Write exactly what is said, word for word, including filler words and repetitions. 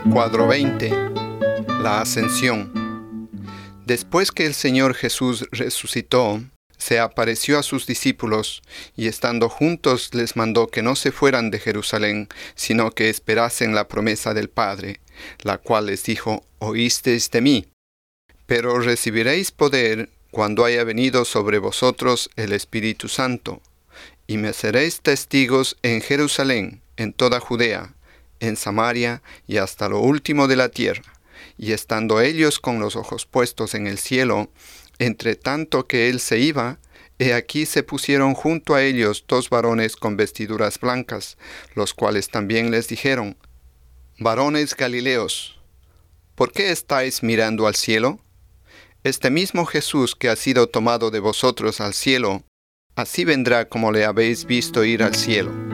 Cuadro veinte. La Ascensión. Después que el Señor Jesús resucitó, se apareció a sus discípulos, y estando juntos les mandó que no se fueran de Jerusalén, sino que esperasen la promesa del Padre, la cual les dijo: «Oísteis de mí, pero recibiréis poder cuando haya venido sobre vosotros el Espíritu Santo, y me seréis testigos en Jerusalén, en toda Judea, en Samaria y hasta lo último de la tierra». Y estando ellos con los ojos puestos en el cielo, entre tanto que él se iba, he aquí se pusieron junto a ellos dos varones con vestiduras blancas, los cuales también les dijeron: «Varones Galileos, ¿por qué estáis mirando al cielo? Este mismo Jesús que ha sido tomado de vosotros al cielo, así vendrá como le habéis visto ir al cielo».